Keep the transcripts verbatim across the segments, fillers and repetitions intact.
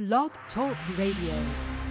Blog Talk Radio.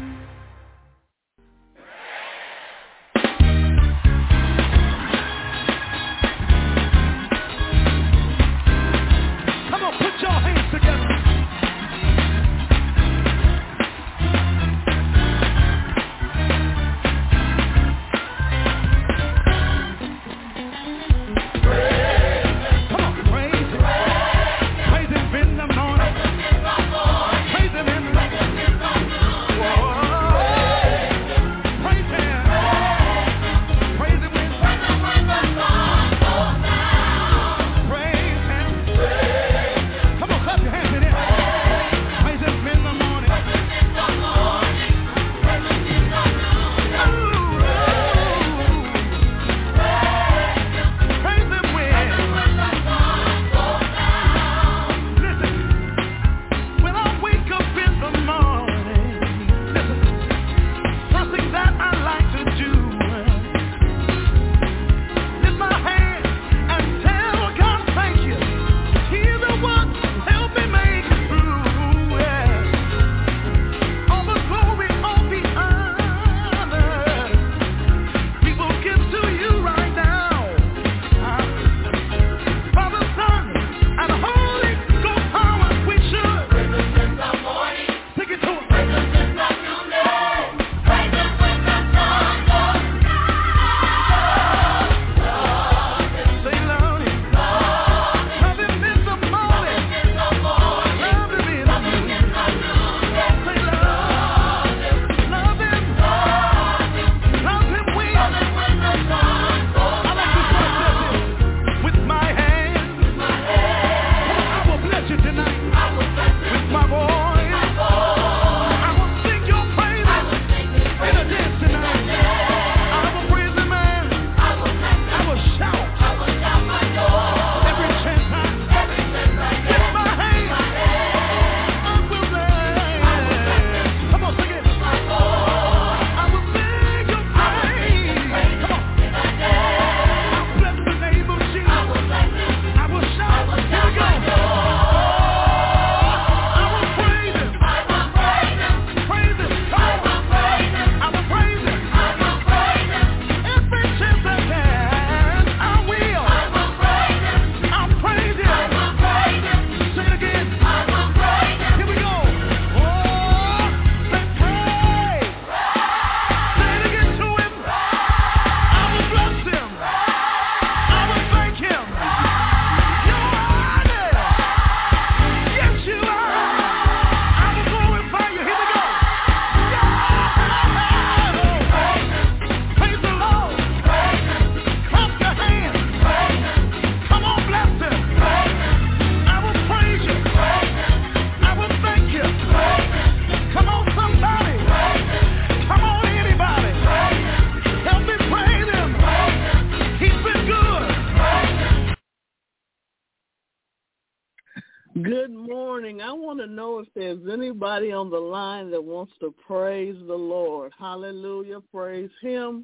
Good morning. I want to know if there's anybody on the line that wants to praise the Lord. Hallelujah. Praise him.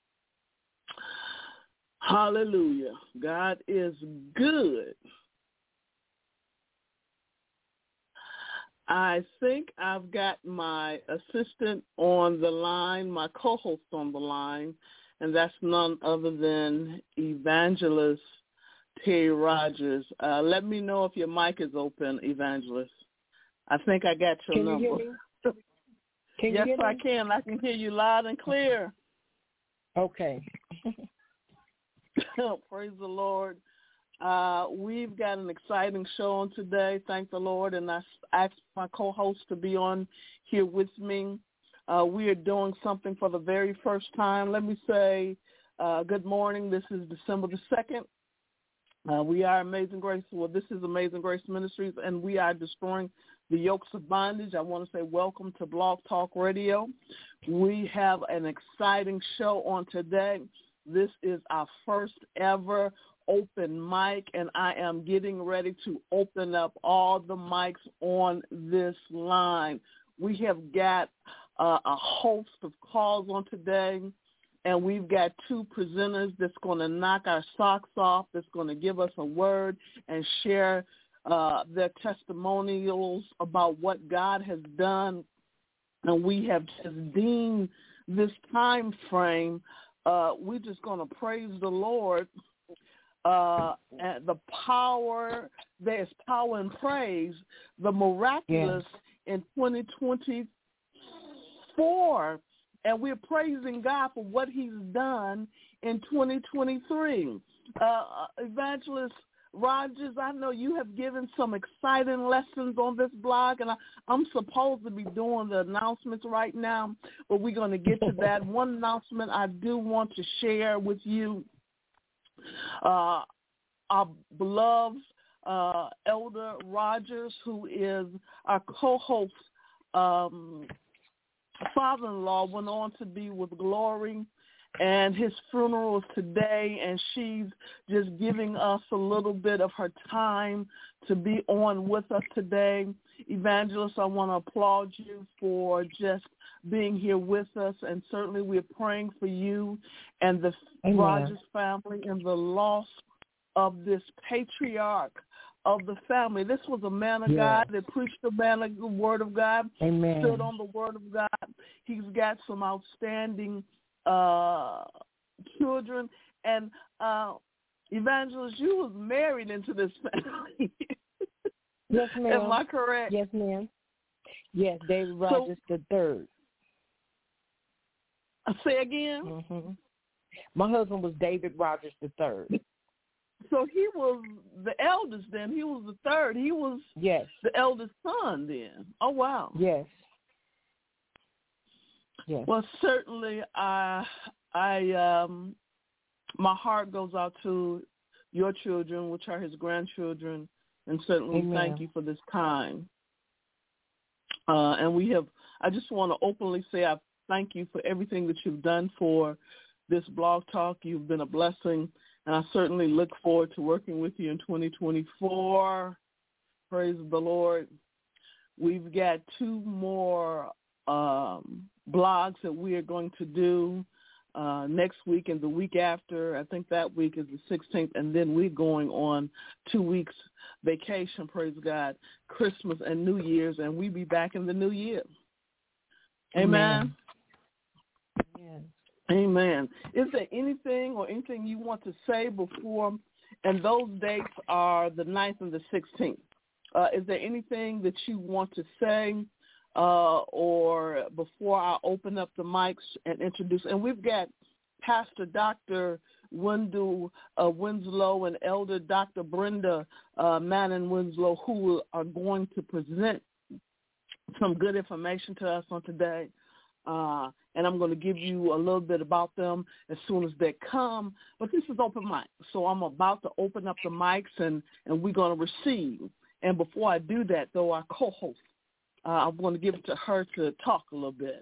Hallelujah. God is good. I think I've got my assistant on the line, my co-host on the line, and that's none other than Evangelist Terry Rogers. Uh, let me know if your mic is open, Evangelist. I think I got your can number. You hear me? Can yes, you hear I me? can. I can hear you loud and clear. Okay. Praise the Lord. Uh, we've got an exciting show on today. Thank the Lord. And I asked my co-host to be on here with me. Uh, we are doing something for the very first time. Let me say uh, good morning. This is December the second. Uh, we are Amazing Grace. Well, this is Amazing Grace Ministries, and we are destroying the yokes of bondage. I want to say welcome to Blog Talk Radio. We have an exciting show on today. This is our first ever open mic, and I am getting ready to open up all the mics on this line. We have got uh, a host of calls on today. And we've got two presenters that's going to knock our socks off, that's going to give us a word and share uh, their testimonials about what God has done, and we have just deemed this time frame. Uh, we're just going to praise the Lord. Uh, and the power, there's power in praise, the miraculous yeah. in twenty twenty-four, and we're praising God for what he's done in twenty twenty-three. Uh, Evangelist Rogers, I know you have given some exciting lessons on this blog, and I, I'm supposed to be doing the announcements right now, but we're going to get to that. One announcement I do want to share with you. Uh, our beloved uh, Elder Rogers, who is our co-host, um, father-in-law, went on to be with glory, and his funeral is today, and she's just giving us a little bit of her time to be on with us today. Evangelist, I want to applaud you for just being here with us, and certainly we're praying for you and the Amen. Rogers family and the loss of this patriarch of the family. This was a man of yeah. God that preached the man of the word of God, Amen. stood on the word of God. He's got some outstanding uh, children, and uh, Evangelist, you was married into this family. Yes, ma'am. Am I correct? Yes, ma'am. Yes, David Rogers so, the third. Say again? Mm-hmm. My husband was David Rogers the third. So he was the eldest then. He was the third. He was yes. the eldest son then. Oh, wow. Yes. Yes. Well, certainly I, I, um, my heart goes out to your children, which are his grandchildren, and certainly Amen. Thank you for this time. Uh, and we have, I just want to openly say I thank you for everything that you've done for this blog talk. You've been a blessing, and I certainly look forward to working with you in twenty twenty-four. Praise the Lord. We've got two more um, blogs that we are going to do uh, next week and the week after. I think that week is the sixteenth, and then we're going on two weeks vacation, praise God, Christmas and New Year's, and we'll be back in the new year. Amen. Amen. Amen. Is there anything or anything you want to say before, and those dates are the ninth and the sixteenth. Uh, is there anything that you want to say uh, or before I open up the mics and introduce? And we've got Pastor Doctor Wendell uh, Winslow and Elder Doctor Brenda uh, Manning Winslow, who are going to present some good information to us on today. Uh, and I'm going to give you a little bit about them as soon as they come. But this is open mic, so I'm about to open up the mics, and, and we're going to receive. And before I do that, though, our co-host, uh, I'm going to give it to her to talk a little bit.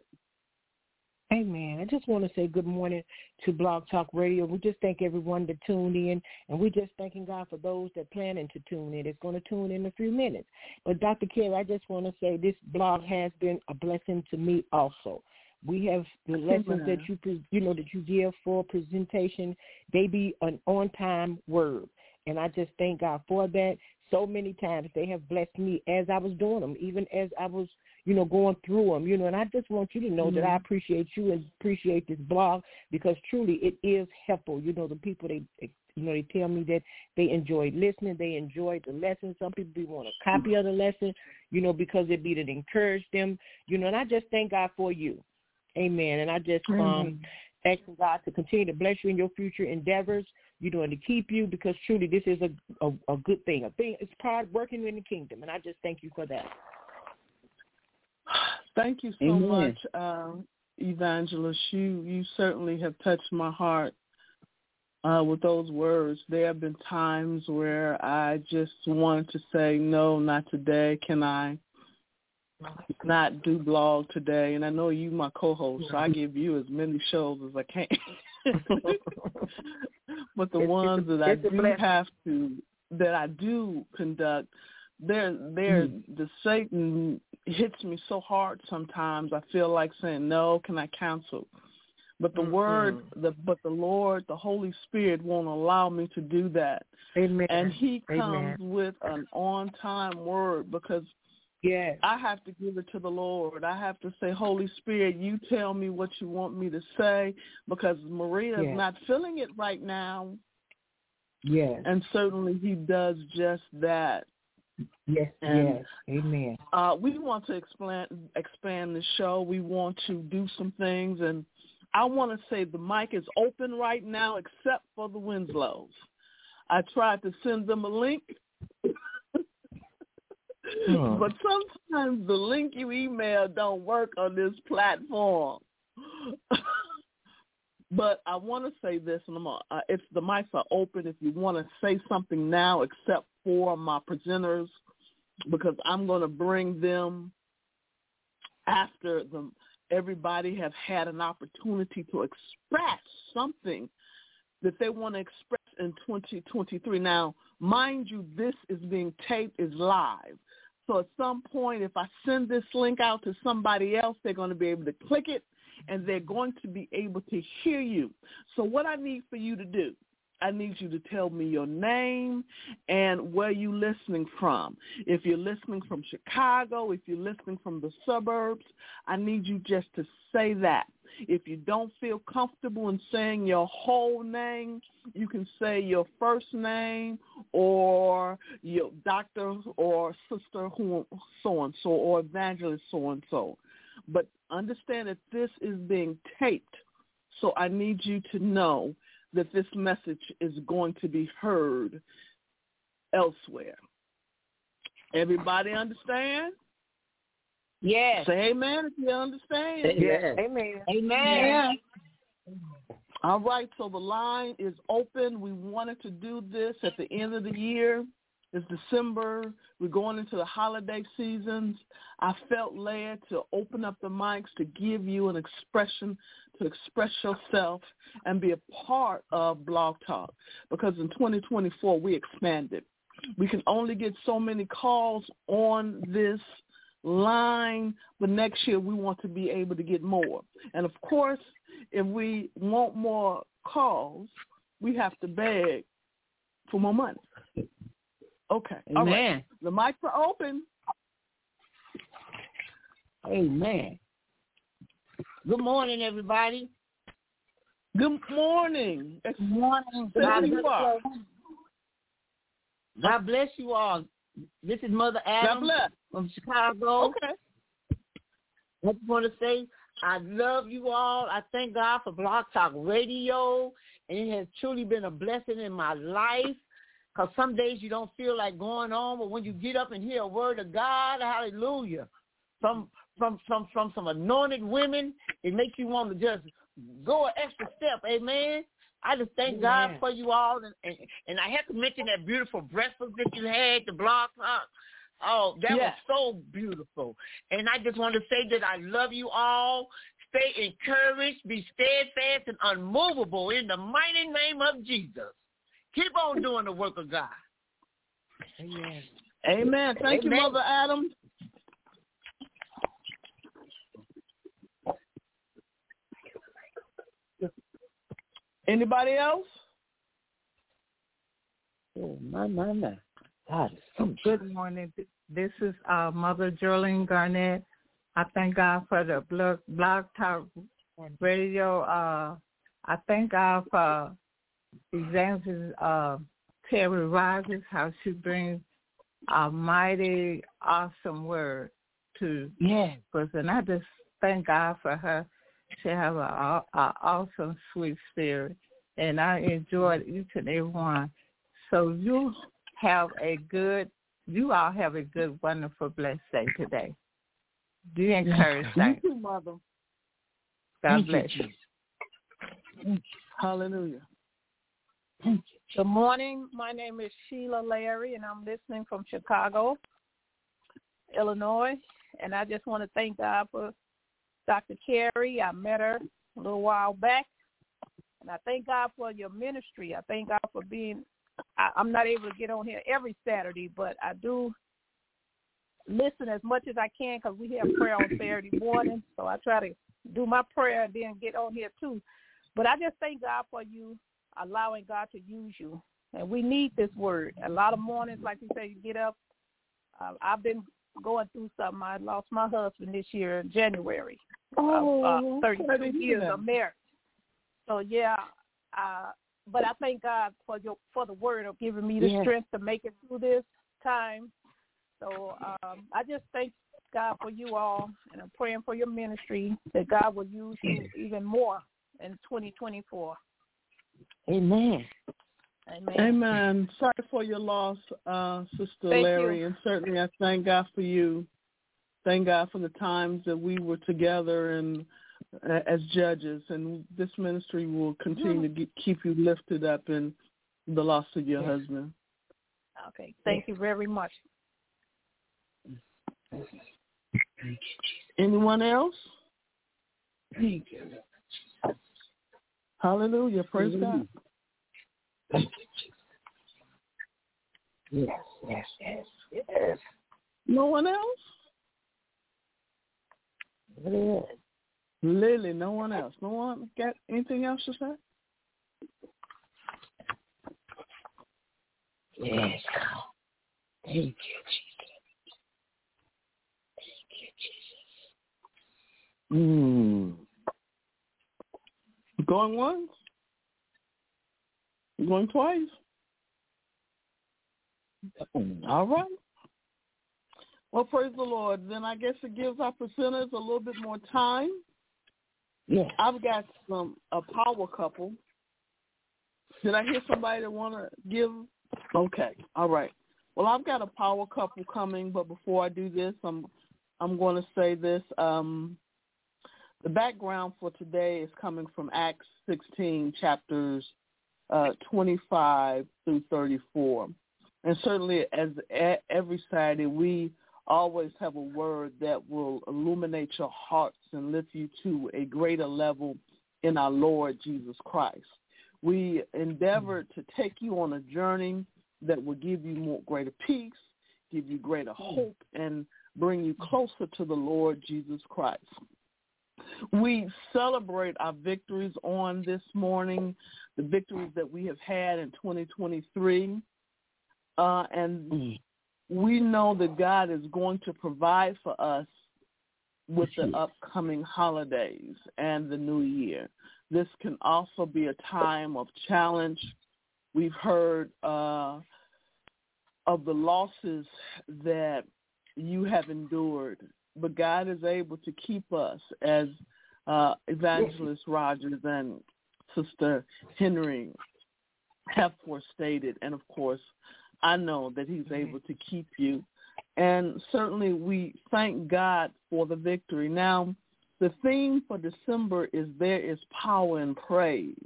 Amen. I just want to say good morning to Blog Talk Radio. We just thank everyone that tuned in, and we're just thanking God for those that planning to tune in. It's going to tune in a few minutes. But Doctor Carey, I just want to say this blog has been a blessing to me also. We have the lessons that you you know that you give for presentation. They be an on-time word, and I just thank God for that. So many times they have blessed me as I was doing them, even as I was, you know, going through them, you know, and I just want you to know mm-hmm. that I appreciate you and appreciate this blog, because truly it is helpful. You know, the people, they, they you know, they tell me that they enjoyed listening, they enjoyed the lesson. Some people want a copy of the lesson, you know, because it be to encourage them, you know, and I just thank God for you. Amen. And I just mm-hmm. um, ask God to continue to bless you in your future endeavors, you know, and to keep you, because truly this is a, a, a good thing. A thing. It's part of working in the kingdom, and I just thank you for that. Thank you so Amen. much, uh, Evangelist. You, you certainly have touched my heart uh, with those words. There have been times where I just wanted to say, no, not today. Can I not do blog today? And I know you, my co-host, so I give you as many shows as I can. But the it's, ones it's, that I do blessing. have to, that I do conduct, they're, they're, mm. the Satan hits me so hard sometimes. I feel like saying, no, can I cancel? But the mm-hmm. word, the but the Lord, the Holy Spirit won't allow me to do that. Amen. And he comes Amen. with an on-time word because yes. I have to give it to the Lord. I have to say, Holy Spirit, you tell me what you want me to say because Maria yes. is not feeling it right now. Yes. And certainly he does just that. Yes, and, yes. Amen. Uh, we want to expand, expand the show. We want to do some things, and I want to say the mic is open right now except for the Winslows. I tried to send them a link, hmm. but sometimes the link you email don't work on this platform. But I want to say this, and I'm, uh, if the mics are open, if you want to say something now except for my presenters, because I'm going to bring them after the, everybody have had an opportunity to express something that they want to express in twenty twenty-three. Now, mind you, this is being taped, is live. So at some point, if I send this link out to somebody else, they're going to be able to click it, and they're going to be able to hear you. So what I need for you to do, I need you to tell me your name and where you're listening from. If you're listening from Chicago, if you're listening from the suburbs, I need you just to say that. If you don't feel comfortable in saying your whole name, you can say your first name or your doctor or sister who so-and-so or evangelist so-and-so. But understand that this is being taped, so I need you to know that this message is going to be heard elsewhere. Everybody understand? Yes. Say amen if you understand. Yes. Amen. Amen. All right, so the line is open. We wanted to do this at the end of the year. It's December. We're going into the holiday seasons. I felt led to open up the mics to give you an expression, to express yourself and be a part of Blog Talk, because in twenty twenty-four we expanded. We can only get so many calls on this line, but next year we want to be able to get more. And, of course, if we want more calls, we have to beg for more money. Okay. Amen. All right. The mics are open. Amen. Good morning, everybody. Good morning. Good morning. God, you are. God bless you all. This is Mother Adams from Chicago. Okay. I just want to say I love you all. I thank God for Blog Talk Radio, and it has truly been a blessing in my life. Because some days you don't feel like going on, but when you get up and hear a word of God, hallelujah, from from from, from some anointed women, it makes you want to just go an extra step, amen. I just thank amen. God for you all, and, and and I have to mention that beautiful breakfast that you had, the Blog Talk. Oh, that yes. was so beautiful. And I just want to say that I love you all. Stay encouraged, be steadfast and unmovable in the mighty name of Jesus. Keep on doing the work of God. Amen. Amen. Thank Amen. you, Mother Adams. Anybody else? Oh, my, my, my. God, good morning. This is uh, Mother Geraldine Garnett. I thank God for the Blog, blog Talk Radio. Uh, I thank God for Evangelist uh, Terry Rogers, how she brings a mighty, awesome word to yes. us. And I just thank God for her. She have an awesome, sweet spirit. And I enjoyed each and every one. So you have a good, you all have a good, wonderful, blessed day today. Be encouraged. Thank you, Mother. God Thank bless you. you. Hallelujah. Good morning. My name is Sheila Larry, and I'm listening from Chicago, Illinois. And I just want to thank God for Doctor Carey. I met her a little while back. And I thank God for your ministry. I thank God for being, I, I'm not able to get on here every Saturday, but I do listen as much as I can because we have prayer on Saturday morning. So I try to do my prayer and then get on here too. But I just thank God for you allowing God to use you. And we need this word. A lot of mornings, like you say, you get up. Uh, I've been going through something. I lost my husband this year in January. Oh, uh, thirty-two years of marriage. So, yeah, uh, but I thank God for your for the word of giving me the yes. strength to make it through this time. So um, I just thank God for you all, and I'm praying for your ministry that God will use you even more in twenty twenty-four. Amen. Amen. Amen. Sorry for your loss, uh, Sister Thank Larry, you. and certainly I thank God for you. Thank God for the times that we were together and uh, as judges, and this ministry will continue to get, keep you lifted up in the loss of your yes. husband. Okay. Thank you very much. Anyone else? Thank you. Hallelujah. Praise mm-hmm. God. Thank you. Yes, yes, yes, yes. No one else? Yes. Lily, no one else. No one got anything else to say? Yes. Thank you, Jesus. Thank you, Jesus. Mm. Going once? Going twice? All right. Well, praise the Lord. Then I guess it gives our presenters a little bit more time. Yes. I've got some a power couple. Did I hear somebody that want to give? Okay. All right. Well, I've got a power couple coming, but before I do this, I'm I'm going to say this. Um, the background for today is coming from Acts sixteen, chapters uh, twenty-five through thirty-four. And certainly as a, every Saturday, we always have a word that will illuminate your hearts and lift you to a greater level in our Lord Jesus Christ. We endeavor to take you on a journey that will give you more greater peace, give you greater hope, and bring you closer to the Lord Jesus Christ. We celebrate our victories on this morning, the victories that we have had in twenty twenty-three, uh, and we know that God is going to provide for us with the upcoming holidays and the new year. This can also be a time of challenge. We've heard uh, of the losses that you have endured, but God is able to keep us, as uh, Evangelist Rogers and Sister Henry have forestated. And, of course, I know that he's able to keep you. And certainly we thank God for the victory. Now, the theme for December is there is power in praise,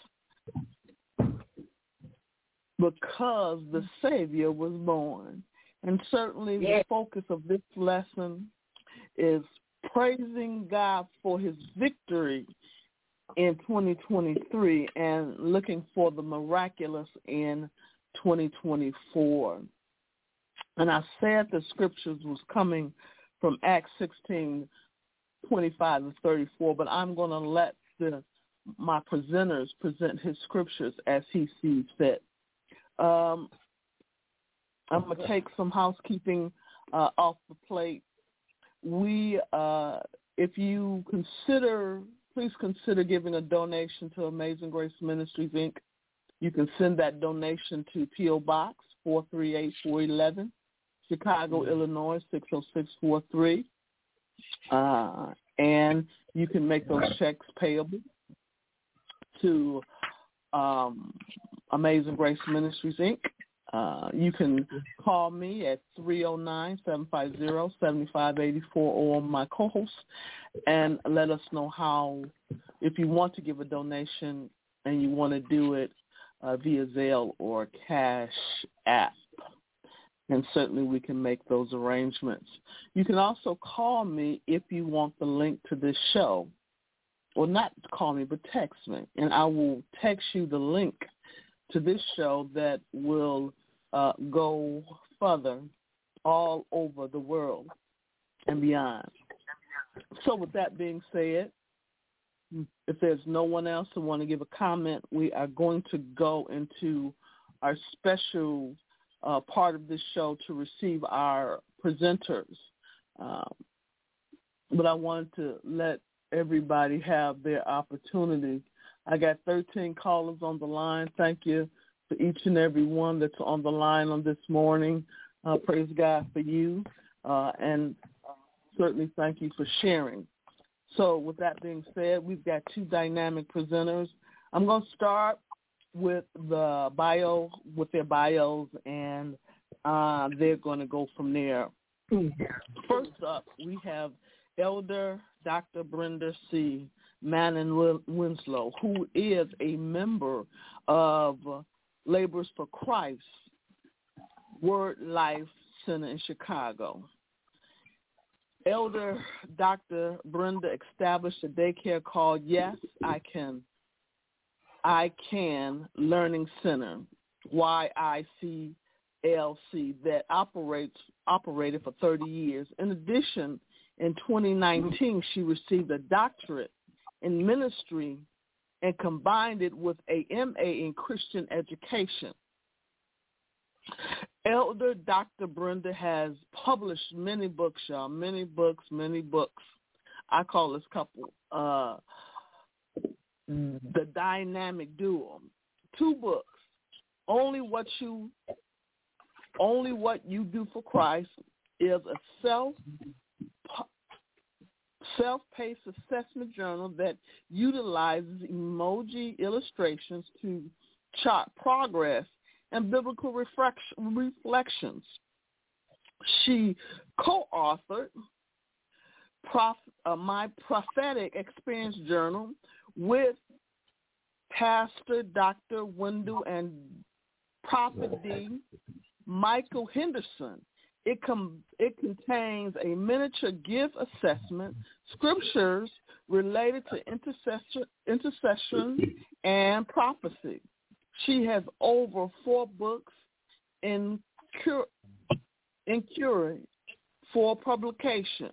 because the Savior was born. And certainly the focus of this lesson is praising God for his victory in twenty twenty-three and looking for the miraculous in twenty twenty-four. And I said the scriptures was coming from Acts sixteen, twenty-five and thirty-four, but I'm going to let the, my presenters present his scriptures as he sees fit. Um, I'm going to take some housekeeping uh, off the plate. We, uh, if you consider, please consider giving a donation to Amazing Grace Ministries, Incorporated. You can send that donation to P O Box four three eight four one one, Chicago, mm-hmm. Illinois six oh six four three. Uh, and you can make those checks payable to um, Amazing Grace Ministries, Incorporated. Uh, you can call me at three oh nine, seven five zero, seven five eight four or my co-host and let us know how, if you want to give a donation and you want to do it uh, via Zelle or Cash App. And certainly we can make those arrangements. You can also call me if you want the link to this show. Or not call me, but text me. And I will text you the link to this show that will uh, go further all over the world and beyond. So with that being said, if there's no one else who want to give a comment, we are going to go into our special uh, part of this show to receive our presenters. Um, but I wanted to let everybody have their opportunity. I got thirteen callers on the line. Thank you for each and every one that's on the line on this morning. Uh, praise God for you. Uh, and certainly thank you for sharing. So with that being said, we've got two dynamic presenters. I'm going to start with the bio, with their bios, and uh, they're going to go from there. First up, we have Elder Doctor Brenda C. Manning Winslow, who is a member of Laborers for Christ Word Life Center in Chicago. Elder Doctor Brenda established a daycare called Yes, I Can, I Can Learning Center, Y I C L C, that operates operated for thirty years. In addition, in twenty nineteen, she received a doctorate in ministry and combined it with a M A in Christian education. Elder Doctor Brenda has published many books, y'all, many books, many books. I call this couple uh, the dynamic duo. Two books, Only What You Only What You Do for Christ is a self self-paced assessment journal that utilizes emoji illustrations to chart progress and biblical reflections. She co-authored Prof, uh, My Prophetic Experience Journal with Pastor Doctor Wendell and Prophet D. Michael Henderson. It, com- it contains a miniature gift assessment, scriptures related to intercession, intercession and prophecy. She has over four books in cur- in curing for publication.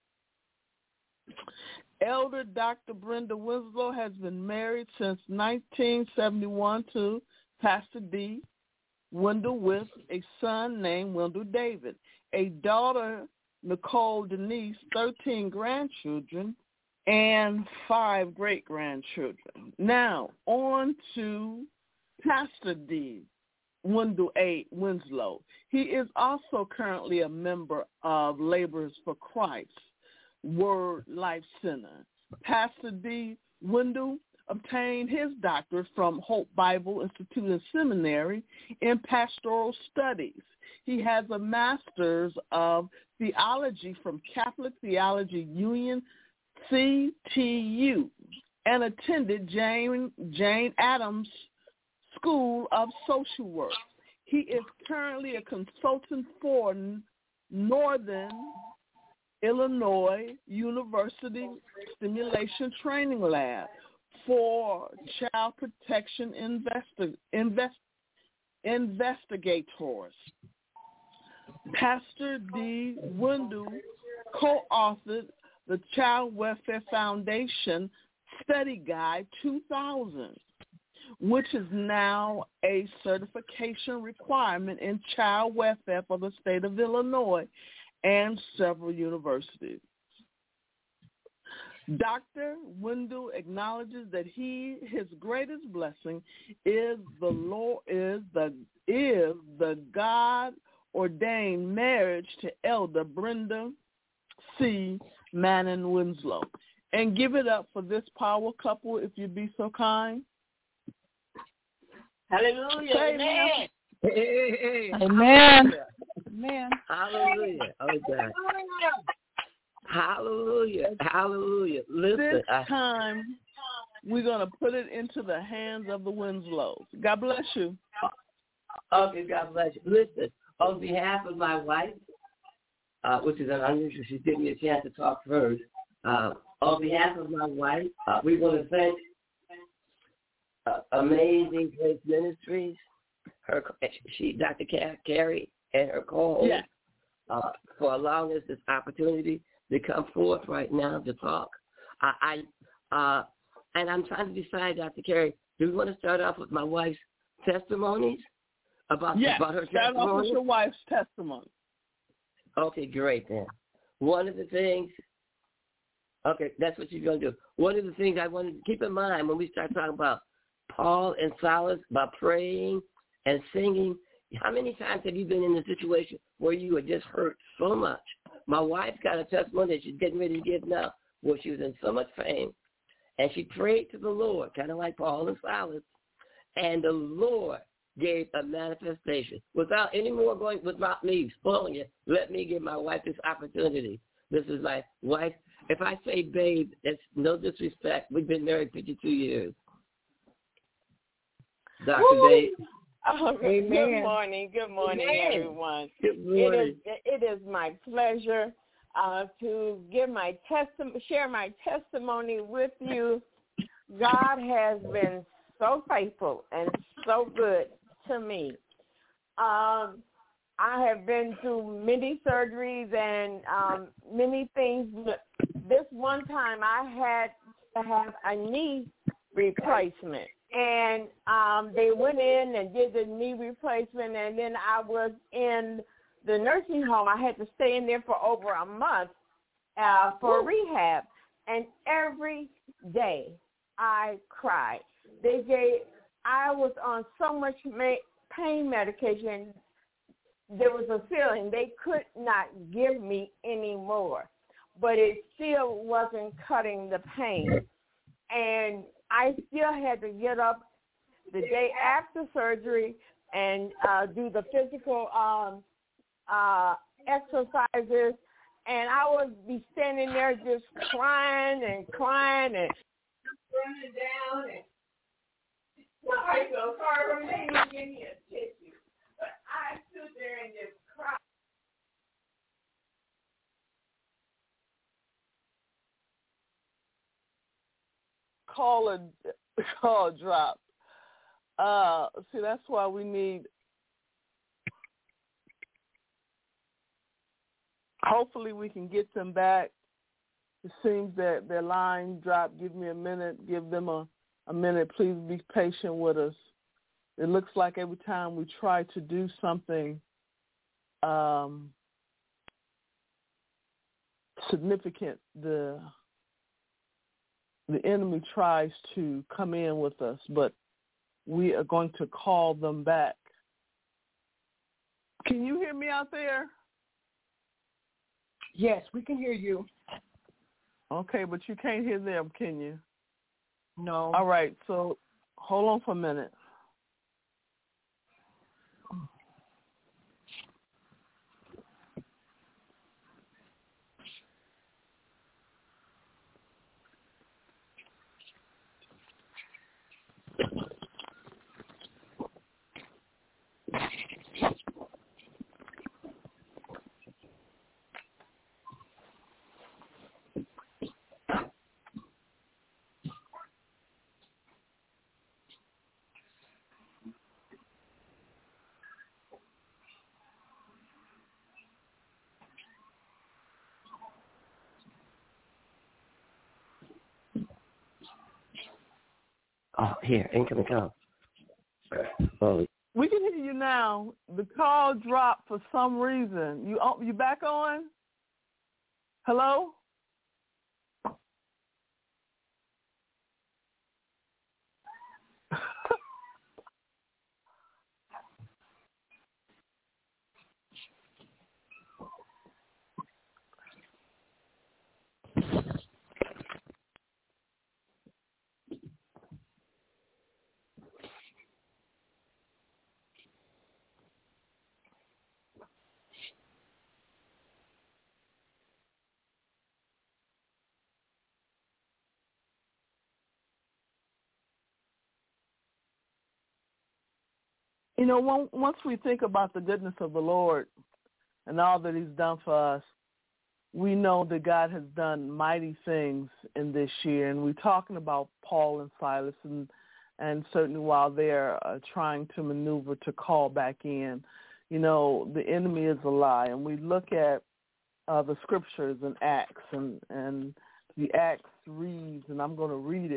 Elder Doctor Brenda Winslow has been married since nineteen seventy-one to Pastor D. Wendell, with a son named Wendell David, a daughter, Nicole Denise, thirteen grandchildren, and five great-grandchildren. Now, on to Pastor D. Wendell A. Winslow. He is also currently a member of Laborers for Christ Word Life Center. Pastor D. Wendell obtained his doctorate from Hope Bible Institute and Seminary in Pastoral Studies. He has a master's of theology from Catholic Theology Union, C T U, and attended Jane, Jane Addams School of Social Work. He is currently a consultant for Northern Illinois University Stimulation Training Lab for child protection investi- invest- investigators. Pastor D. Wendell co-authored the Child Welfare Foundation Study Guide two thousand, which is now a certification requirement in child welfare for the state of Illinois and several universities. Doctor Wendell acknowledges that he his greatest blessing is the Lord is the is the God ordained marriage to Elder Brenda C. Manning Winslow. And give it up for this power couple, if you'd be so kind. Hallelujah. Amen. Hey, hey, hey. Amen. Amen. Hallelujah. Oh, God. Hallelujah. Hallelujah. Listen. This I, time, we're going to put it into the hands of the Winslows. God bless you. Okay, God bless you. Listen, on behalf of my wife, uh, which is unusual, she's giving me a chance to talk first. Uh, on behalf of my wife, uh, we want to thank uh, Amazing Grace Ministries, her, she, Doctor Carrie, and her co-host, yes. uh, for allowing us this opportunity to come forth right now to talk. I, I uh, And I'm trying to decide, Doctor Carey, do we want to start off with my wife's testimonies about, yes, about her start testimony? off with your wife's testimony. Okay, great then. One of the things, okay, that's what you're going to do. One of the things I wanted to keep in mind when we start talking about Paul and Silas, about praying and singing, how many times have you been in a situation where you were just hurt so much? My wife got a testimony that she's getting ready to give now, where she was in so much pain, and she prayed to the Lord, kind of like Paul and Silas, and the Lord gave a manifestation. Without any more going, without me spoiling it, let me give my wife this opportunity. This is my wife. If I say babe, it's no disrespect. We've been married fifty-two years. Doctor Woo! Babe. Oh, Amen. Good morning. Good morning, Amen. everyone. Good morning. It is, it is my pleasure uh, to give my testi- share my testimony with you. God has been so faithful and so good to me. Um, I have been through many surgeries and um, many things. But this one time I had to have a knee replacement. And um, they went in and did the knee replacement, and then I was in the nursing home. I had to stay in there for over a month uh, for rehab. And every day I cried. They gave, I was on so much ma- pain medication. There was a feeling they could not give me any more, but it still wasn't cutting the pain. And I still had to get up the day after surgery and uh, do the physical um, uh, exercises, and I would be standing there just crying and crying and running down. And I felt sorry for me. They didn't give me a tissue, but I stood there and just cried. Call a call drop. Uh, see, that's why we need. Hopefully, we can get them back. It seems that their line dropped. Give me a minute. Give them a, a minute. Please be patient with us. It looks like every time we try to do something um, significant, the the enemy tries to come in with us, but we are going to call them back. Can you hear me out there? Yes, we can hear you. Okay, but you can't hear them, can you? No. All right, so hold on for a minute. Oh, here, incoming call. Oh. We can hear you now. The call dropped for some reason. You oh, you back on? Hello? You know, once we think about the goodness of the Lord and all that he's done for us, we know that God has done mighty things in this year. And we're talking about Paul and Silas, and, and certainly while they're uh, trying to maneuver to call back in, you know, the enemy is a lie. And we look at uh, the scriptures in Acts, and, and the Acts reads, and I'm going to read it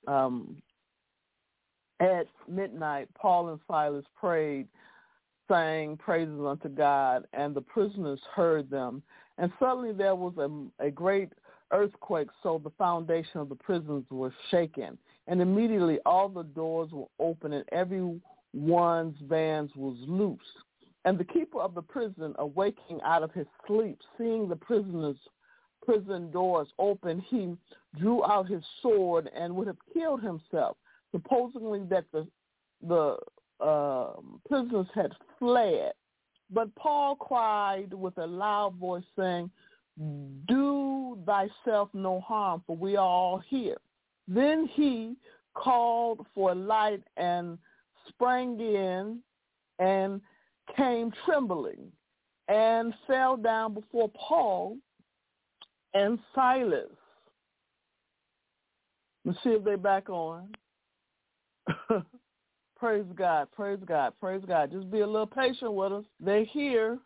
um, at midnight, Paul and Silas prayed, sang praises unto God, and the prisoners heard them. And suddenly there was a, a great earthquake, so the foundation of the prisons was shaken. And immediately all the doors were open, and everyone's bands was loose. And the keeper of the prison, awaking out of his sleep, seeing the prisoners' prison doors open, he drew out his sword and would have killed himself, supposingly that the the uh, prisoners had fled. But Paul cried with a loud voice, saying, "Do thyself no harm, for we are all here." Then he called for a light and sprang in and came trembling and fell down before Paul and Silas. Let's see if they're back on. Praise God, praise God, praise God. Just be a little patient with us. They're here.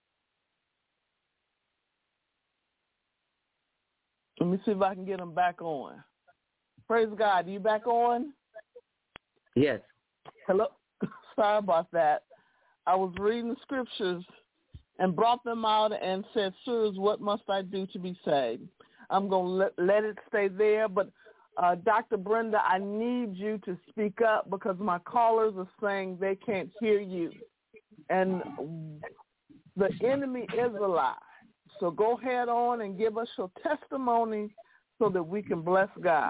Let me see if I can get them back on. Praise God. Are you back on? Yes. Hello. Sorry about that. I was reading the scriptures and brought them out and said, "Sirs, what must I do to be saved?" I'm going to let, let it stay there, but uh, Doctor Brenda, I need you to speak up because my callers are saying they can't hear you. And the enemy is a lie. So go ahead on and give us your testimony so that we can bless God.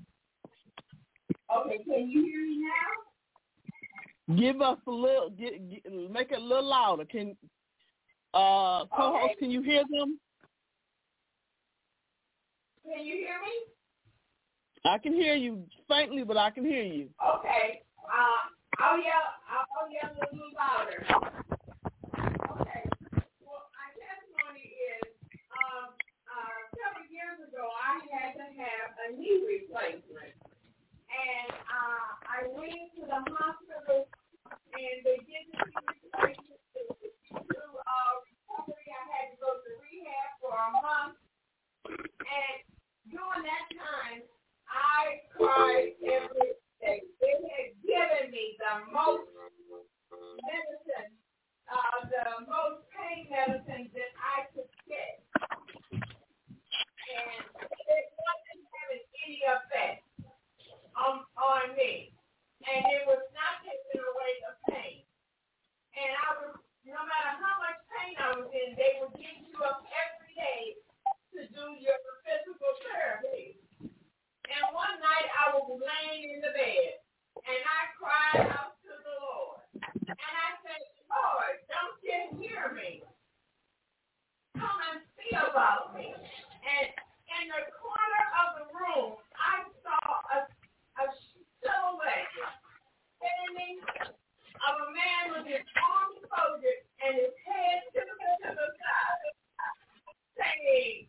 Okay, can you hear me now? Give us a little, get, get, make it a little louder. Can uh, co-host, okay. Can you hear them? Can you hear me? I can hear you faintly, but I can hear you. Okay. Uh, I'll yell. I'll yell a little louder. Okay. Well, my testimony is, um, uh, several years ago, I had to have a knee replacement, and uh, I went to the hospital, and they did the knee replacement. To uh, recovery, I had to go to rehab for a month, and during that time, I cried every day. They had given me the most medicine, uh, the most pain medicine that I could get. And it wasn't having any effect on, on me. And it was not taking away the pain. And I was, no matter how much pain I was in, they would get you up every day to do your physical therapy. And one night I was laying in the bed, and I cried out to the Lord. And I said, "Lord, don't you hear me? Come and see about me." And in the corner of the room, I saw a, a silhouette standing of a man with his arms folded and his head tipped to the side, saying,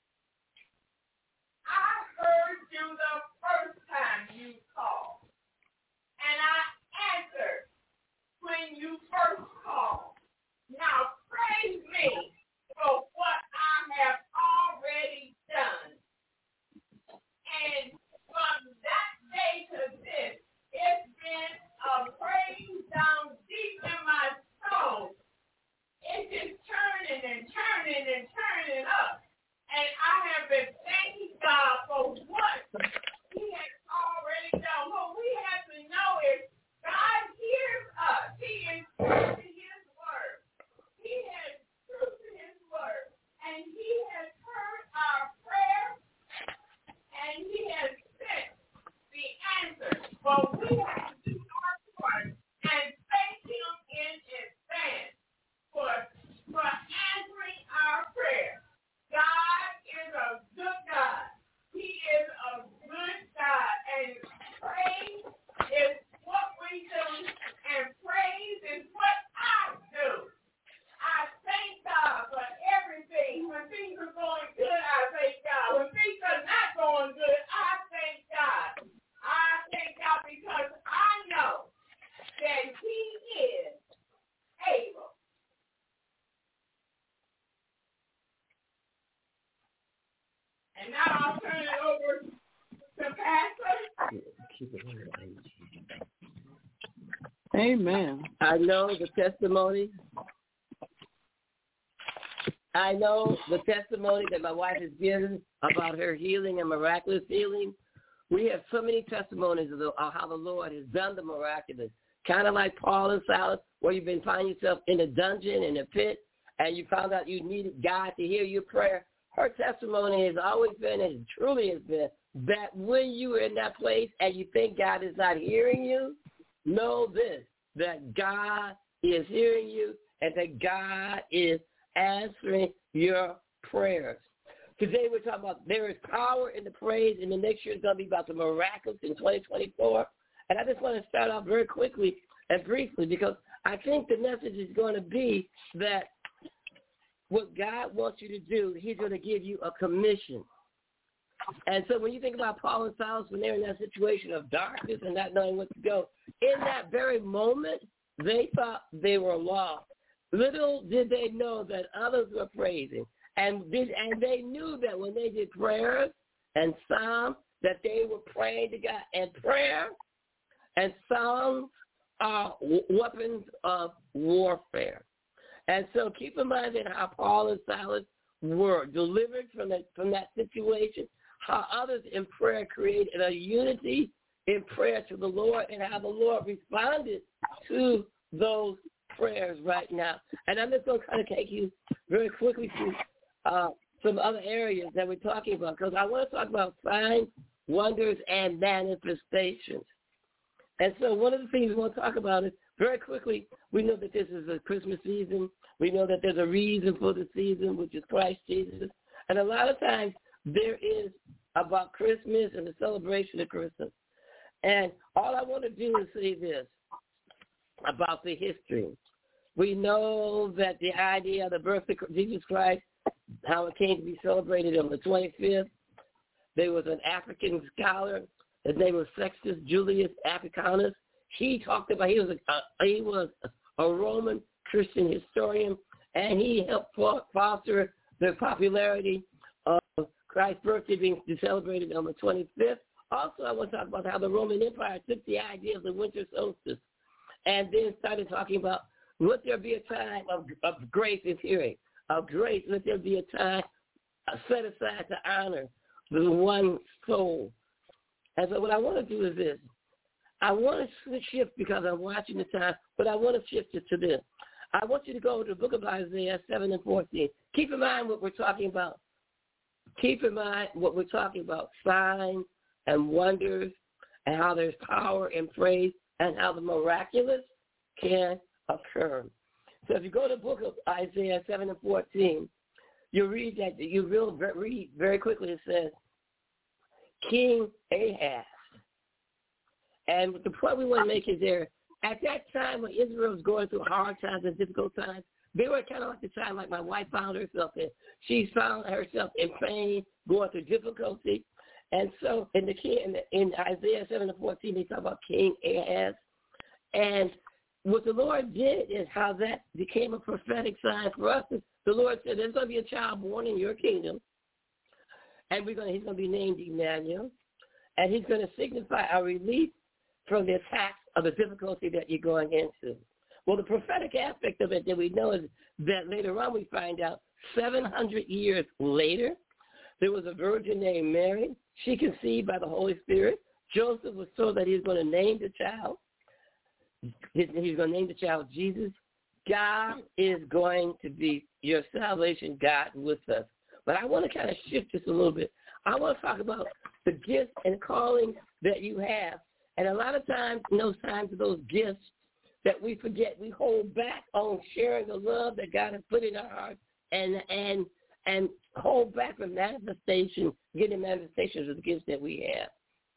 "I heard you the first time you called, and I answered when you first called. Now praise me for what I have already done." And from that day to this, it's been a praise down deep in my soul. It's just turning and turning and turning up. And I have been thanking God for what He has already done. What we have to know is God hears us. He is true to His word. He has true to His word. And He has heard our prayer. And He has sent the answer. But we have to do our part and thank Him in advance for, for answering our prayer. God is a good God. He is a good God. And praise is what we do, and praise is what I do. I thank God for everything. When things are going good, I thank God. When things are not going good, I thank God. I thank God because I know that He is able. And now I'll turn it over to Pastor. keep it Amen. I know the testimony. I know the testimony that my wife has given about her healing and miraculous healing. We have so many testimonies of, the, of how the Lord has done the miraculous. Kind of like Paul and Silas, where you've been finding yourself in a dungeon, in a pit, and you found out you needed God to hear your prayer. Her testimony has always been, and truly has been, that when you are in that place and you think God is not hearing you, know this, that God is hearing you and that God is answering your prayers. Today we're talking about there is power in the praise, and the next year is going to be about the miraculous in twenty twenty-four. And I just want to start off very quickly and briefly because I think the message is going to be that what God wants you to do, he's going to give you a commission. And so when you think about Paul and Silas, when they're in that situation of darkness and not knowing what to go, in that very moment, they thought they were lost. Little did they know that others were praising. And, did, and they knew that when they did prayers and psalms, that they were praying to God. And prayer and psalms are weapons of warfare. And so keep in mind that how Paul and Silas were delivered from that, from that situation, how others in prayer created a unity in prayer to the Lord, and how the Lord responded to those prayers right now. And I'm just going to kind of take you very quickly to uh, some other areas that we're talking about, because I want to talk about signs, wonders, and manifestations. And so one of the things we want to talk about is, very quickly, we know that this is a Christmas season. We know that there's a reason for the season, which is Christ Jesus. And a lot of times there is about Christmas and the celebration of Christmas. And all I want to do is say this about the history. We know that the idea of the birth of Jesus Christ, how it came to be celebrated on the twenty-fifth, there was an African scholar. His name was Sextus Julius Africanus. He talked about, he was a, uh, he was a Roman Christian historian, and he helped foster the popularity of Christ's birthday being celebrated on the twenty-fifth. Also, I want to talk about how the Roman Empire took the idea of the winter solstice and then started talking about, let there be a time of, of grace is hearing, of grace, let there be a time set aside to honor the one soul. And so what I want to do is this. I want to shift because I'm watching the time, but I want to shift it to this. I want you to go to the book of Isaiah seven and fourteen. Keep in mind what we're talking about. Keep in mind what we're talking about, signs and wonders, and how there's power in praise, and how the miraculous can occur. So if you go to the book of Isaiah seven and fourteen, you read that, you will read very quickly, it says, King Ahaz. And the point we want to make is there, at that time when Israel was going through hard times and difficult times, they were kind of like the time like my wife found herself in. She found herself in pain, going through difficulty. And so in the in, the, in Isaiah seven and fourteen, they talk about King Ahaz. And what the Lord did is how that became a prophetic sign for us. The Lord said, there's going to be a child born in your kingdom, and we're going to, he's going to be named Emmanuel, and he's going to signify our relief from the attacks of the difficulty that you're going into. Well, the prophetic aspect of it that we know is that later on we find out seven hundred years later, there was a virgin named Mary. She conceived by the Holy Spirit. Joseph was told that he was going to name the child. He's going to name the child Jesus. God is going to be your salvation, God with us. But I want to kind of shift this a little bit. I want to talk about the gifts and calling that you have. And a lot of times, in those times of those gifts that we forget, we hold back on sharing the love that God has put in our hearts and and and hold back from manifestation, getting manifestations of the gifts that we have.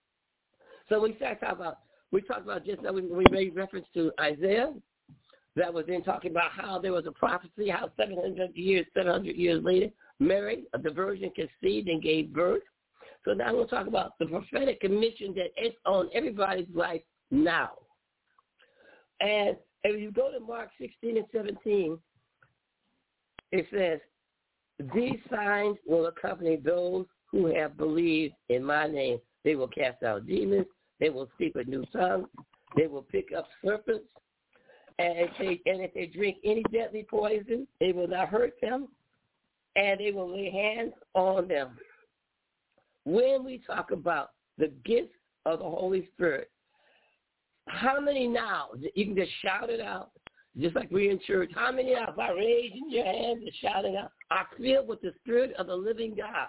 So we start talking about, we talked about just now, we, we made reference to Isaiah. That was then talking about how there was a prophecy, how seven hundred years, seven hundred years later, Mary, the virgin, conceived and gave birth. So now we'll talk about the prophetic commission that is on everybody's life now. And if you go to Mark sixteen and seventeen, it says, these signs will accompany those who have believed in my name. They will cast out demons. They will speak with new tongues. They will pick up serpents. And if they, and if they drink any deadly poison, it will not hurt them. And they will lay hands on them. When we talk about the gift of the Holy Spirit, how many now, you can just shout it out, just like we in church, how many now, by raising your hands and shouting out, are filled with the Spirit of the living God?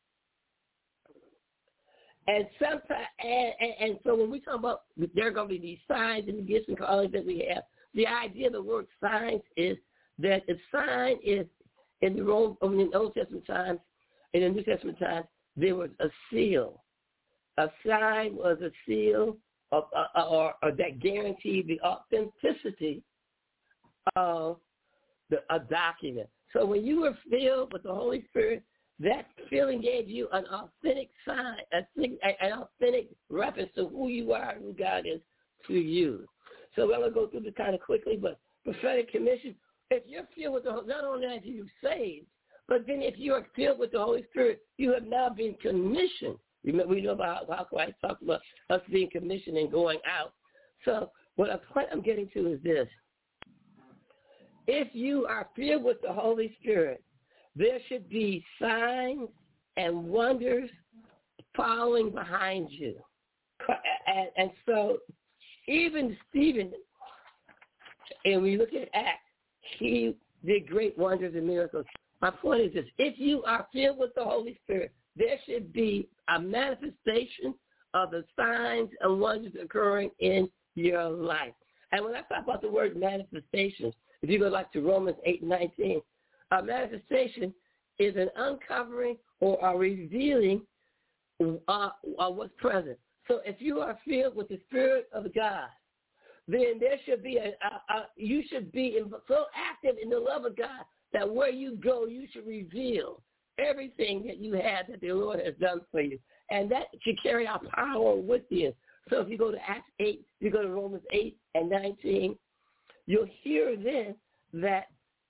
And sometimes, and, and, and so when we talk about there are going to be these signs and the gifts and callings that we have, the idea of the word signs is that the sign is, in the Old, in the Old Testament times, in the New Testament times, there was a seal. A sign was a seal of, uh, or, or that guaranteed the authenticity of the, a document. So when you were filled with the Holy Spirit, that feeling gave you an authentic sign, a, an authentic reference to who you are and who God is to you. So we're going to go through this kind of quickly, but prophetic commission, if you're filled with the Holy Spirit, not only are you saved, but then if you are filled with the Holy Spirit, you have now been commissioned. Remember, we know about how Christ talked about us being commissioned and going out. So what a point I'm getting to is this. If you are filled with the Holy Spirit, there should be signs and wonders following behind you. And, and so even Stephen, and we look at Acts, he did great wonders and miracles. My point is this. If you are filled with the Holy Spirit, there should be a manifestation of the signs and wonders occurring in your life. And when I talk about the word manifestation, if you go like to Romans eight nineteen, a manifestation is an uncovering or a revealing uh, of what's present. So if you are filled with the Spirit of God, then there should be a, a, a you should be in, so active in the love of God that where you go, you should reveal everything that you have that the Lord has done for you. And that should carry our power with you. So if you go to Acts eight, you go to Romans eight and nineteen, you'll hear then that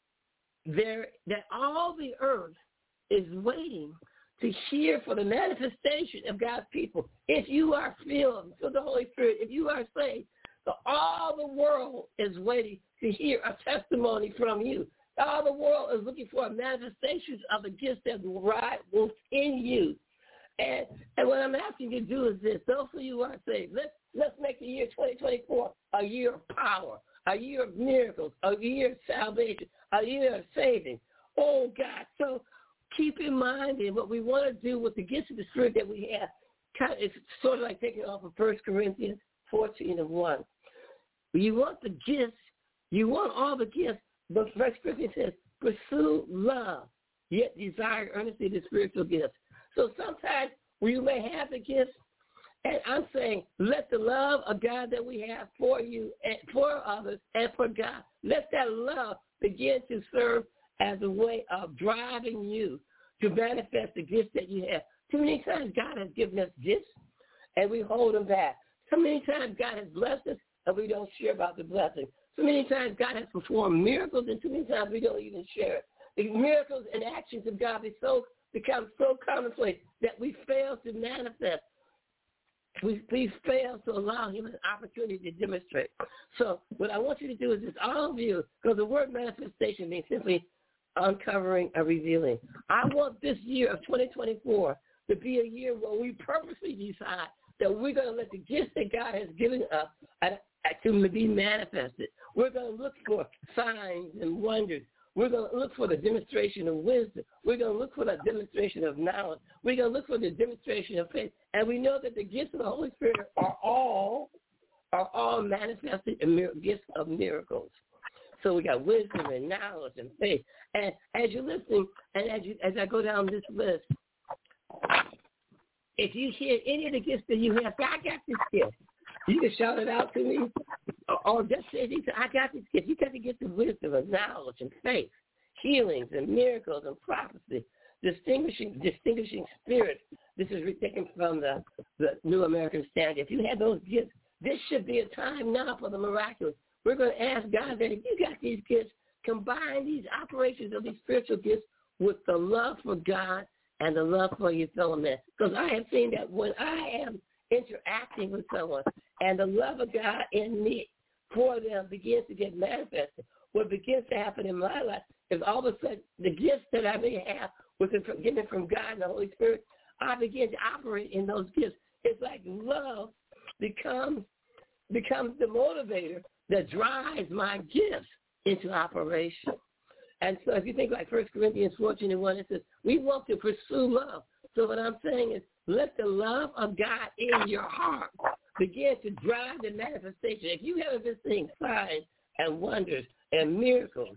there that all the earth is waiting to hear for the manifestation of God's people. If you are filled with the Holy Spirit, if you are saved, so all the world is waiting to hear a testimony from you. All the world is looking for a manifestation of the gifts that rise within you. And and what I'm asking you to do is this. Those of you who are saved, let's, let's make the year twenty twenty-four a year of power, a year of miracles, a year of salvation, a year of saving. Oh, God. So keep in mind that what we want to do with the gifts of the Spirit that we have, kind of, it's sort of like taking off of First Corinthians fourteen and one. You want the gifts, you want all the gifts, but First Corinthians says, pursue love, yet desire earnestly the spiritual gifts. So sometimes you may have the gifts, and I'm saying let the love of God that we have for you and for others and for God, let that love begin to serve as a way of driving you to manifest the gifts that you have. Too many times God has given us gifts, and we hold them back. So many times God has blessed us, and we don't share about the blessing. So many times God has performed miracles, and too many times we don't even share it. The miracles and actions of God be so, become so commonplace that we fail to manifest. We, we fail to allow him an opportunity to demonstrate. So what I want you to do is this, all of you, because the word manifestation means simply uncovering or revealing. I want this year of twenty twenty-four to be a year where we purposely decide that we're going to let the gifts that God has given us to be manifested. We're going to look for signs and wonders. We're going to look for the demonstration of wisdom. We're going to look for the demonstration of knowledge. We're going to look for the demonstration of faith. And we know that the gifts of the Holy Spirit are all are all manifested in mir- gifts of miracles. So we got wisdom and knowledge and faith. And as you're listening, and as you as I go down this list, if you hear any of the gifts that you have, say, I got this gift. You can shout it out to me, or, or just say, I got this gift. You got to get the wisdom and knowledge and faith, healings and miracles and prophecy, distinguishing distinguishing spirit. This is taken from the, the New American Standard. If you have those gifts, this should be a time now for the miraculous. We're going to ask God that if you got these gifts, combine these operations of these spiritual gifts with the love for God and the love for your fellow man. Because I have seen that when I am interacting with someone, and the love of God in me for them begins to get manifested. What begins to happen in my life is all of a sudden the gifts that I may have was given from God and the Holy Spirit, I begin to operate in those gifts. It's like love becomes becomes the motivator that drives my gifts into operation. And so if you think like First Corinthians fourteen and one, it says, we want to pursue love. So what I'm saying is, let the love of God in your heart begin to drive the manifestation. If you haven't been seeing signs and wonders and miracles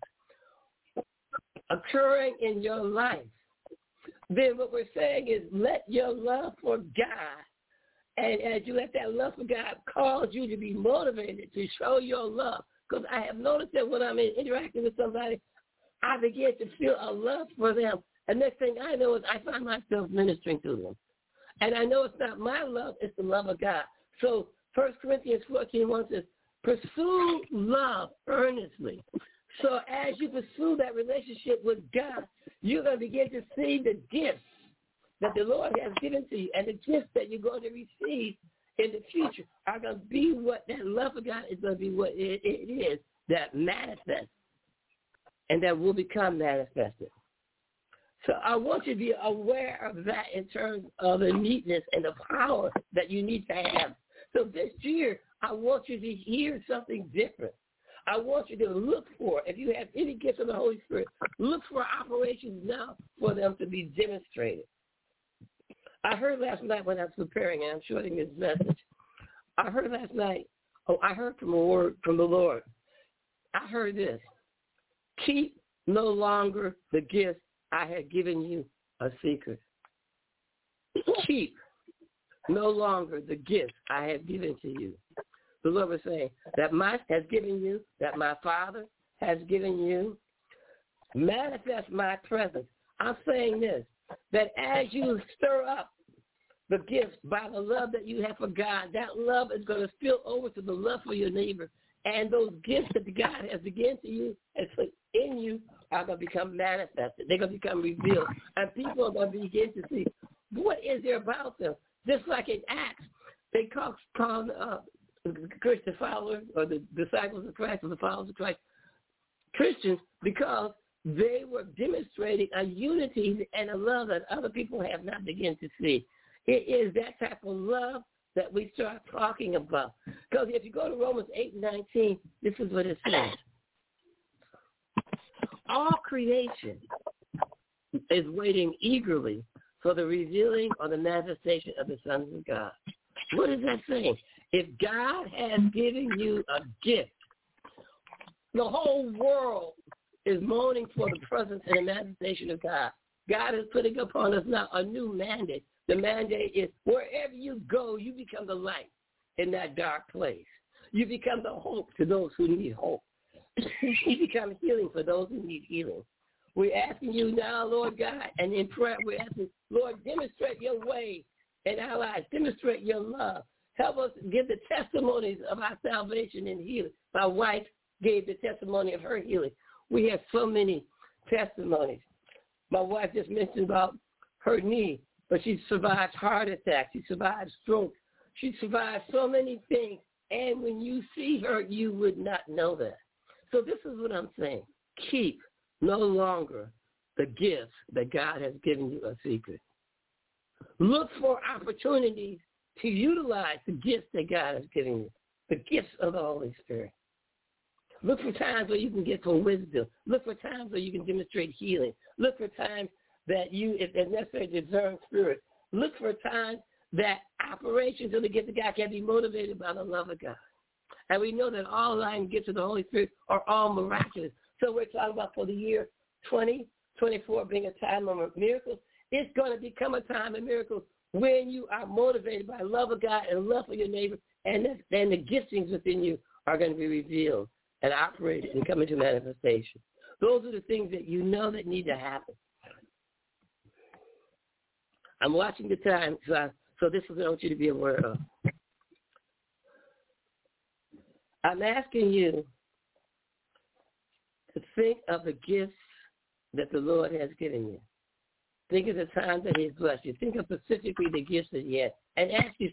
occurring in your life, then what we're saying is let your love for God, and as you let that love for God cause you to be motivated to show your love. Because I have noticed that when I'm interacting with somebody, I begin to feel a love for them. And next thing I know is I find myself ministering to them. And I know it's not my love, it's the love of God. So First Corinthians fourteen one says, pursue love earnestly. So as you pursue that relationship with God, you're going to begin to see the gifts that the Lord has given to you, and the gifts that you're going to receive in the future are going to be what that love of God is going to be what it, it is that manifests and that will become manifested. So I want you to be aware of that in terms of the neatness and the power that you need to have. So this year, I want you to hear something different. I want you to look for, if you have any gifts of the Holy Spirit, look for operations now for them to be demonstrated. I heard last night when I was preparing, and I'm shorting this message, I heard last night, oh, I heard from a word from the Lord. I heard this: keep no longer the gifts I had given you a secret. Keep no longer the gifts I have given to you. The Lord was saying that my has given you, that my Father has given you, manifest my presence. I'm saying this, that as you stir up the gifts by the love that you have for God, that love is going to spill over to the love for your neighbor. And those gifts that God has given to you and put in you are going to become manifested. They're going to become revealed. And people are going to begin to see, what is there about them? Just like in Acts, they called, called uh, Christian followers or the disciples of Christ or the followers of Christ Christians because they were demonstrating a unity and a love that other people have not begun to see. It is that type of love that we start talking about. Because if you go to Romans eight and nineteen, this is what it says. All creation is waiting eagerly for the revealing or the manifestation of the sons of God. What is that saying? If God has given you a gift, the whole world is moaning for the presence and the manifestation of God. God is putting upon us now a new mandate. The mandate is wherever you go, you become the light in that dark place. You become the hope to those who need hope. You become healing for those who need healing. We're asking you now, Lord God, and in prayer we're asking, Lord, demonstrate your way in our lives. Demonstrate your love. Help us give the testimonies of our salvation and healing. My wife gave the testimony of her healing. We have so many testimonies. My wife just mentioned about her knee, but she survived heart attacks. She survived stroke. She survived so many things. And when you see her, you would not know that. So this is what I'm saying. Keep no longer the gifts that God has given you a secret. Look for opportunities to utilize the gifts that God has given you, the gifts of the Holy Spirit. Look for times where you can get some wisdom. Look for times where you can demonstrate healing. Look for times that you, if necessary, discern spirit. Look for times that operations of the gift of God can be motivated by the love of God. And we know that all nine gifts of the Holy Spirit are all miraculous. So we're talking about for the year twenty twenty-four being a time of miracles. It's going to become a time of miracles when you are motivated by love of God and love for your neighbor, and then the giftings within you are going to be revealed and operated and come into manifestation. Those are the things that you know that need to happen. I'm watching the time, so, I, so this is what I want you to be aware of. I'm asking you to think of the gifts that the Lord has given you. Think of the time that he's blessed you. Think of specifically the gifts that he has. And ask yourself,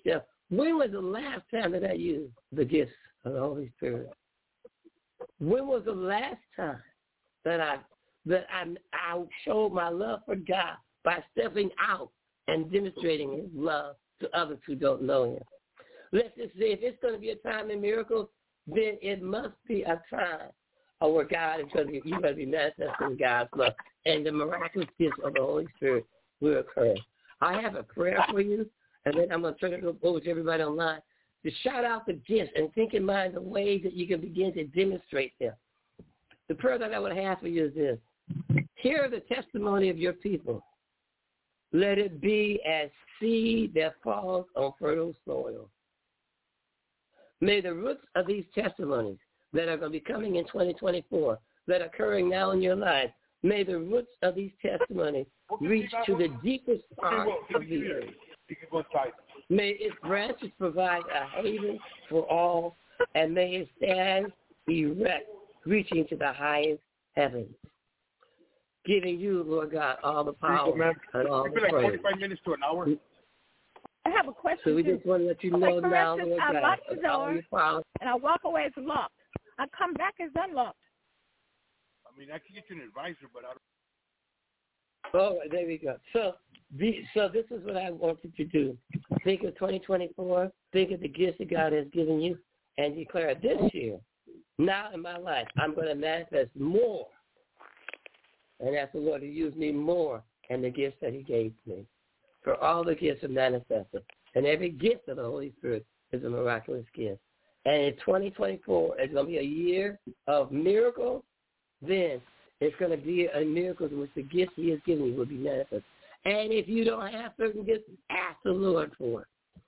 When was the last time that I used the gifts of the Holy Spirit? When was the last time that I that I, I showed my love for God by stepping out and demonstrating His love to others who don't know Him? Let's just say if it's going to be a time of miracles, then it must be a time of where God is going to be, you're going to be manifesting God's love, and the miraculous gifts of the Holy Spirit will occur. I have a prayer for you, and then I'm going to turn it over to everybody online to shout out the gifts and think in mind the ways that you can begin to demonstrate them. The prayer that I would have for you is this. Hear the testimony of your people. Let it be as seed that falls on fertile soil. May the roots of these testimonies that are going to be coming in twenty twenty-four, that are occurring now in your life, may the roots of these testimonies reach to the deepest part of the earth. May its branches provide a haven for all, and may it stand erect, reaching to the highest heavens. Giving you, Lord God, all the power and all the praise. forty-five minutes to an hour. I have a question. So we just want to let you know now, Lord I God, lock the door, power. and I walk away, it's locked. I come back, it's unlocked. I mean, I can get you an advisor, but I don't. Oh, there we go. So, the, so this is what I want you to do. Think of twenty twenty-four. Think of the gifts that God has given you, and declare this year, now in my life, I'm going to manifest more. And ask the Lord to use me more and the gifts that He gave me. For all the gifts are manifested. And every gift of the Holy Spirit is a miraculous gift. And in twenty twenty-four, it's going to be a year of miracles. Then it's going to be a miracle in which the gifts He has given you will be manifested. And if you don't have certain gifts, ask the Lord for it.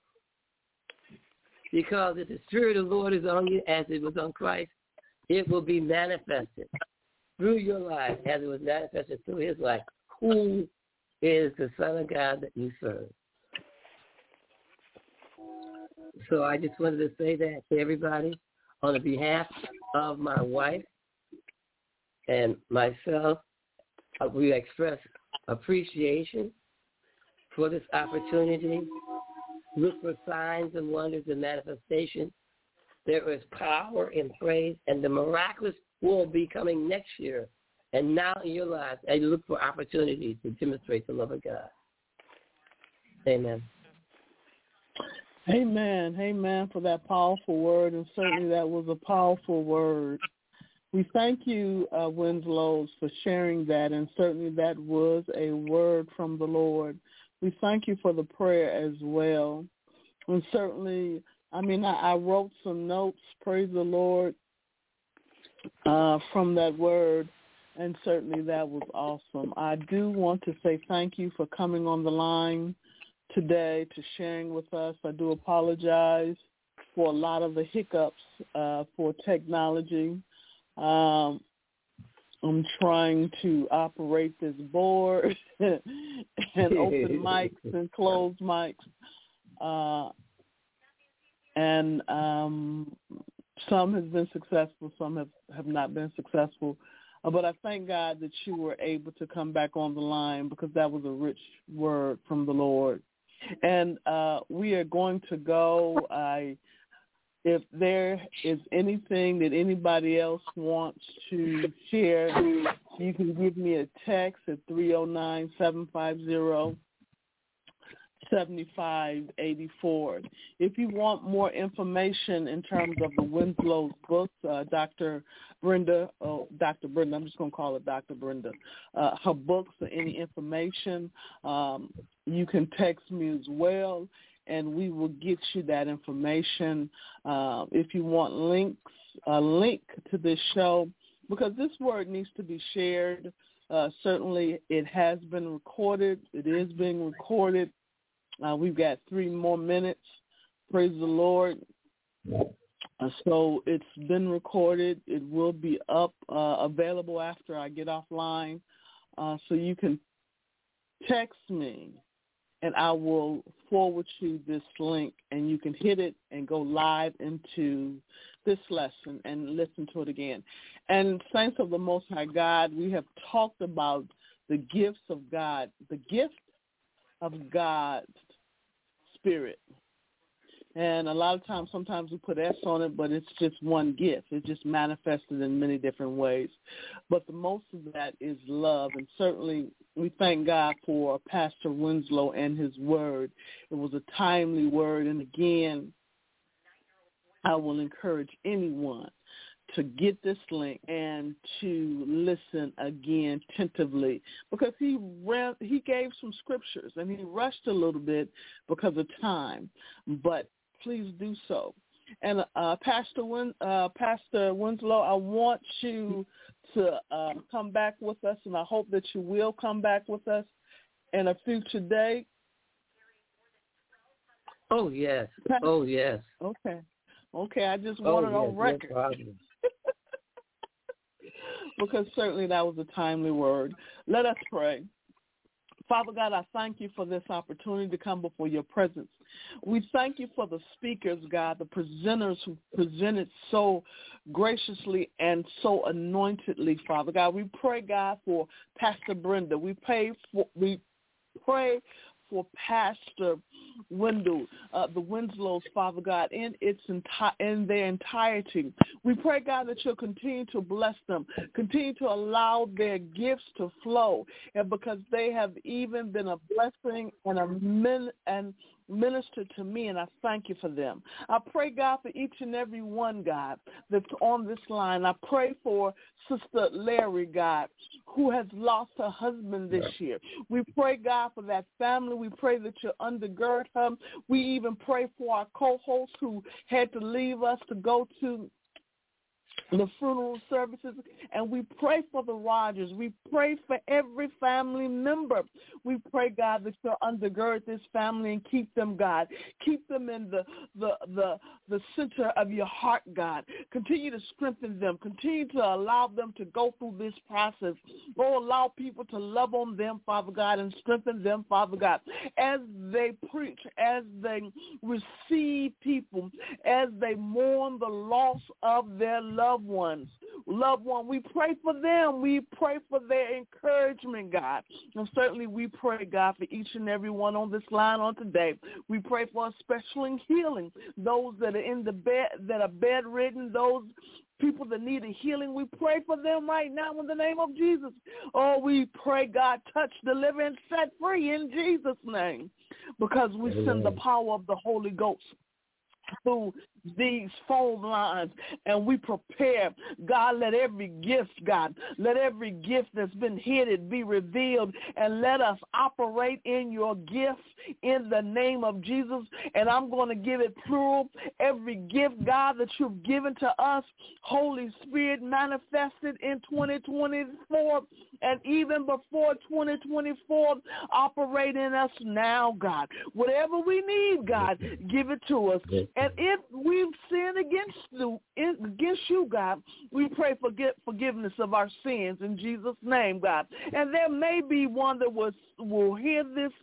Because if the Spirit of the Lord is on you, as it was on Christ, it will be manifested through your life as it was manifested through His life. Who is the Son of God that you serve? So I just wanted to say that to everybody on the behalf of my wife and myself. Uh, we express appreciation for this opportunity. Look for signs and wonders and manifestations. There is power in praise, and the miraculous will be coming next year. And now in your lives, and look for opportunities to demonstrate the love of God. Amen. Amen. Amen for that powerful word, and certainly that was a powerful word. We thank you, uh, Winslow, for sharing that, and certainly that was a word from the Lord. We thank you for the prayer as well. And certainly, I mean, I, I wrote some notes, praise the Lord, uh, from that word, and certainly that was awesome. I do want to say thank you for coming on the line today to sharing with us. I do apologize for a lot of the hiccups uh, for technology. Um, I'm trying to operate this board and open mics and close mics. Uh, and um, some has been successful, some have, have not been successful. Uh, but I thank God that you were able to come back on the line, because that was a rich word from the Lord. And uh, we are going to go. I, if there is anything that anybody else wants to share, you can give me a text at three oh nine, seven five zero, seven five eight four. If you want more information in terms of the Winslow's books, uh, Doctor Brenda, oh, Doctor Brenda, I'm just going to call it Doctor Brenda, uh, her books or any information, um, you can text me as well, and we will get you that information. Uh, if you want links, a link to this show, because this word needs to be shared. Uh, certainly it has been recorded. It is being recorded. Uh, we've got three more minutes. Praise the Lord. Uh, so it's been recorded. It will be up, uh, available after I get offline. Uh, so you can text me, and I will forward you this link, and you can hit it and go live into this lesson and listen to it again. And saints of the Most High God, we have talked about the gifts of God, the gift of God's Spirit. And a lot of times, sometimes we put S on it, but it's just one gift. It's just manifested in many different ways. But the most of that is love. And certainly we thank God for Pastor Winslow and his word. It was a timely word. And again, I will encourage anyone to get this link and to listen again attentively, because he ran, he gave some scriptures and he rushed a little bit because of time, but please do so. And uh, Pastor Win, uh, Pastor Winslow, I want you to uh, come back with us, and I hope that you will come back with us in a future day. Oh yes, oh yes. Okay, okay. I just want it oh, on yes, record. No problem. Because certainly that was a timely word. Let us pray. Father God, I thank you for this opportunity to come before your presence. We thank you for the speakers, God, the presenters who presented so graciously and so anointedly, Father God. We pray, God, for Pastor Brenda. We pray for we pray for Pastor Wendell, uh, the Winslows, Father God, in its enti- in their entirety. We pray, God, that you'll continue to bless them, continue to allow their gifts to flow, and because they have even been a blessing and a min- and minister to me, and I thank you for them. I pray, God, for each and every one, God, that's on this line. I pray for Sister Larry, God, who has lost her husband this year. We pray, God, for that family. We pray that you undergird her. We even pray for our co-hosts who had to leave us to go to the funeral services, and we pray for the Rogers. We pray for every family member. We pray, God, that you'll undergird this family and keep them, God. Keep them in the, the, the, the center of your heart, God. Continue to strengthen them. Continue to allow them to go through this process. Lord, allow people to love on them, Father God, and strengthen them, Father God, as they preach, as they receive people, as they mourn the loss of their loved ones. Loved one, we pray for them. We pray for their encouragement, God. And certainly we pray, God, for each and every one on this line on today. We pray for a special healing. Those that are in the bed, that are bedridden, those people that need a healing, we pray for them right now in the name of Jesus. Oh, we pray, God, touch, deliver, and set free in Jesus' name, because we Amen. Send the power of the Holy Ghost through these phone lines, and we prepare, God, let every gift, God, let every gift that's been hidden be revealed, and let us operate in your gifts in the name of Jesus. And I'm going to give it plural. Every gift, God, that you've given to us, Holy Spirit, manifested in twenty twenty-four and even before twenty twenty-four, operate in us now, God. Whatever we need, God, give it to us. And if we've sinned against you, against you, God, we pray for forgiveness of our sins in Jesus' name, God. And there may be one that will, will hear this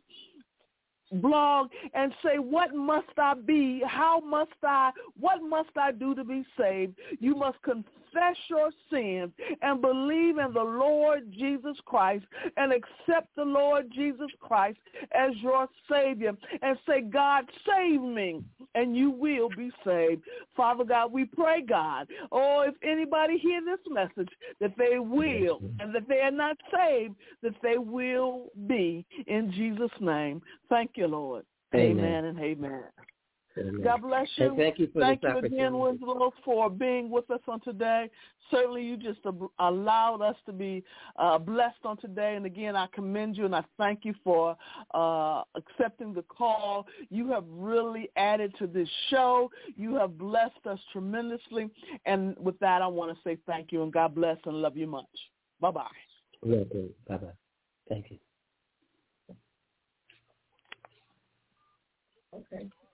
blog and say, what must I be? How must I, what must I do to be saved? You must confess your sins and believe in the Lord Jesus Christ and accept the Lord Jesus Christ as your Savior and say, God, save me, and you will be saved. Father God, we pray, God, oh, if anybody hear this message, that they will, and that they are not saved, that they will be in Jesus' name. Thank you, Lord. Amen, amen and amen. Amen. God bless you. And thank you for thank this you again, Winslow, for being with us on today. Certainly, you just allowed us to be uh, blessed on today. And again, I commend you and I thank you for uh, accepting the call. You have really added to this show. You have blessed us tremendously. And with that, I want to say thank you and God bless and love you much. Bye-bye. Love you. Bye-bye. Thank you. Okay.